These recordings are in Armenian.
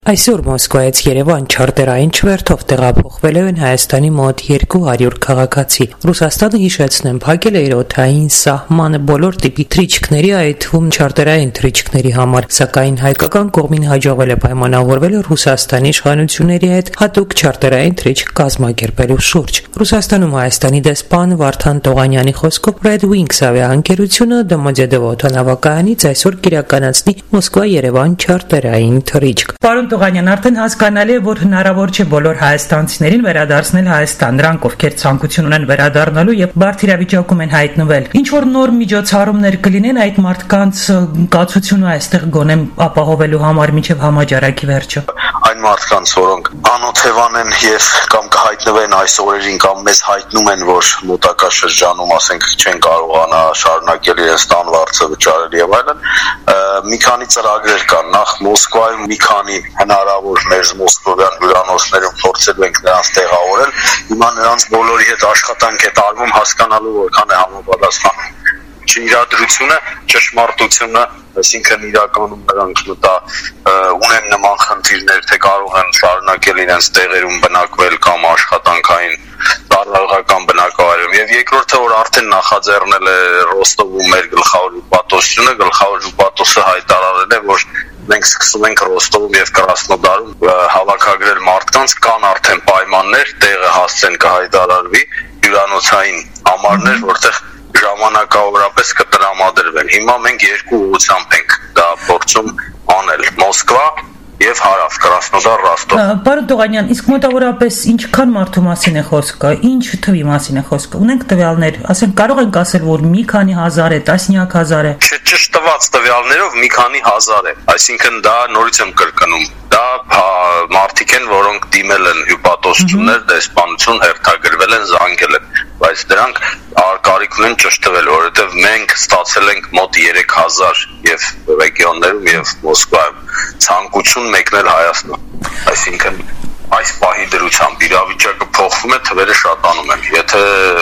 Այսօր Մոսկվայից Երևան չարտերային չվերթով տեղափոխվել են Հայաստանի մոտ 200 քաղաքացի։ Ռուսաստանը, հիշեցնեմ, փակել է իր օդային սահմանը բոլոր տիպի թռիչքների, այդ թվում չարտերային թռիչքների համար, սակայն հայկական կողմին հաջողվել է պայմանավորվել Ռուսաստանի իշխանությունների հետ հատուկ չարտերային թռիչք կազմակերպելու շուրջ։ Ռուսաստանում Հայաստանի դեսպան Վարդան Տողանյանի խոսքով Red Wings ավիաընկերությունը Դոմոդեդովո օդանավակայանից այսօր կիրականացնի Մոսկվա-Երևան չարտերային թռիչք։ Պարոն Տողանյան, արդեն հասկանալի է, որ հնարավոր չէ բոլոր հայաստանցիներին վերադարձնել Հայաստան, նրանք ովքեր ցանկություն ունեն վերադառնալու եւ բարդ իրավիճակում են հայտնվել։ Ինչ որ նոր միջոցառումներ կլինեն այդ մարդկանց կացությունը այստեղ գոնե ապահովելու համար մինչեւ համաճարակի վերջը։ Այն մարդկանց, որոնք անօթևան են եւ կամ կհայտնվեն այս օրերին կամ մեզ հայտնում են, որ մոտակա շրջանում, ասենք, չեն կարողանա շարունակել իրենց տանվարձը վճարել եւ այլն, մի քանի ծրագրեր կան։ Նախ Մոսկվայում մի քանի հնարավոր մեր մոսկովյան հյուրանոցներում փորձելու ենք նրանց տեղավորել։ Հիմա նրանց բոլորի հետ աշխատանք է տարվում հասկանալու որքան է համապատասխանում իրադրությունը, ճշմարտությունը, այսինքն իրականում նրանք ունեն նման խնդիրներ, թե կարող են շարունակել իրենց տեղերում բնակվել կամ աշխատանքային տարածական բնակավայրում։ Եվ երկրորդը, որ արդեն նախաձեռնել է Ռոստովում մեր գլխավոր ուղղվածությունը, գլխավոր ուղղվածը հայտարարել է, որ մենք սկսում ենք Ռոստովում եւ Կրասնոդարում հավաքագրել մարդկանց, կան արդեն պայմաններ, տեղը հասցեն կհայտարարվի, հյուրանոցային համարներ, որտեղ ժամանակավորապես կտրամադրվեն։ Հիմա մենք երկու ուղղությամբ ենք դա փորձում անել՝ Մոսկվա եւ հարավ Կրասնոդար, Ռոստով։ Պարոն Տողանյան, իսկ մոտավորապես ինչքան մարդու մասին է խոսքը, ինչ թվի մասին է խոսքը։ Ունենք տվյալներ, ասենք կարող ենք ասել, որ մի քանի հազար է, տասնյակ հազար է։ Չճշտված տվյալներով մի քանի հազար է, այսինքն դա նորից եմ կրկնում, դա մարդիկ են, որոնք դիմել են հյուպատոսություններ, դեսպանություն, հերթագրվել են, զանգել են, բայց դրանք կարիք ունեն ճշտվել, որովհետև մենք ստացել ենք մոտ 3000 եւ ռեգիոններում եւ Մոսկվայում ցանկություն մեկնել Հայաստան։ Այսինքն այս պահի դրությամբ իրավիճակը փոխվում է, թվերը շատանում են։ Եթե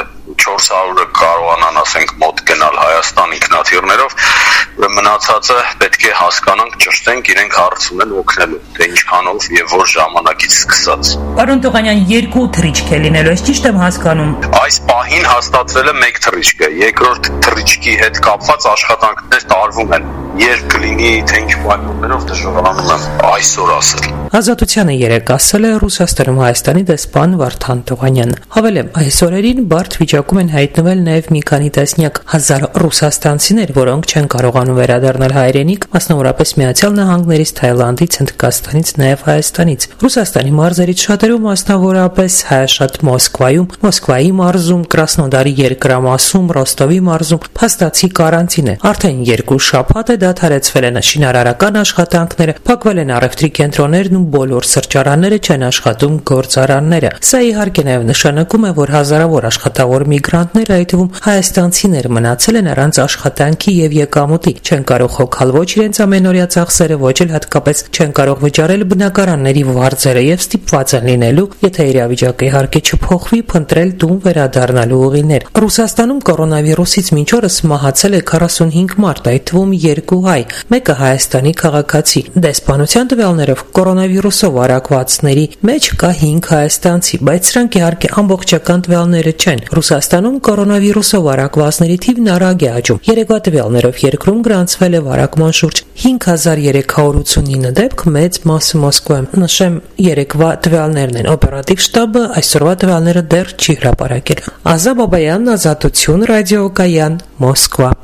400-ը կարողանան, ասենք, մոտ գնալ Հայաստան ինքնաթիռներով, մնացածը պետք է հասկանանք, ճշտենք, իրենք հարց ունեն օգնելու, թե ինչքանով եւ որ ժամանակից սկսած։ Պարոն Տողանյան, 2 թռիչք է լինելու, ես ճիշտ եմ հասկանում։ Այս պահին հաստատվել է 1 թռիչք, երկրորդ թռիչքի հետ կապված աշխատանքներ տարվում են։ Երբ կլինի թե ինչ պայմաններով դժվարանում եմ այսօր ասել։ Ազատությանը երեկ ասել է Ռուսաստանում Հայաստանի դեսպան Վարդան Տողանյանը։ Հավելեմ, այս օրերին բարդ վիճակում են հայտնվել նաև մի քանի տասնյակ հազար ռուսաստանցիներ, որոնք չեն կարողանում վերադառնալ հայրենիք, մասնավորապես Միացյալ Նահանգներից, Թայլանդից, Հնդկաստանից, նաև Հայաստանից։ Ռուսաստանի մարզերից շատերում, մասնավորապես հայաշատ Մոսկվայում, Մոսկվայի մարզում, Կրասնոդարի երկրամասում, Ռոստովի մարզում փաստացի կարանտին է։ Արդեն 2 շաբաթ է դադարեցվել են շինարարական աշխատանքները, փակվել են առևտրի կենտրոններն ու բոլոր սրճարանները, չեն աշխատում գործարանները։ Սա իհարկե նաև նշանակում է, որ հազարավոր աշխատավոր միգրանտներ, այդ թվում հայաստանցիներ, մնացել են առանց աշխատանքի եւ եկամուտի, չեն կարող հոգալ ոչ իրենց ամենօրյա ծախսերը, ոչ էլ հատկապես չեն կարող վճարել բնակարանների վարձերը եւ ստիպված են լինելու, եթե իրավիճակը իհարկե չփոխվի, փնտրել տուն վերադառնալու ուղիներ։ Ռուսաստանում կորոնավիրուսից մինչ օրս մահացել է 45 մարդ, այդ թվում 2 հայ, մեկը Հայաստանի քաղաքացի։ Դեսպանության տվյալներով կորոնավիրուսով արակվածների մեջ կա 5 հայաստանցի, բայց սրանք իհարկե ամբողջական տվյալները չեն։ Ռուսաստանում կորոնավիրուսով արակվածների թիվն արագ է աճում։ Երեկվա տվյալներով երկրում գրանցվել է վարակման շուրջ 5389 դեպք, մեծ մասը Մոսկվայում։ Նշեմ, երեկվա տվյալներն են։ Օպերատիվ շտաբը այսօրվա տվյալները դեռ չի հրապարակել։ Ազա Բաբայան, Ազատություն, ռադիոկայան, Մոսկվա։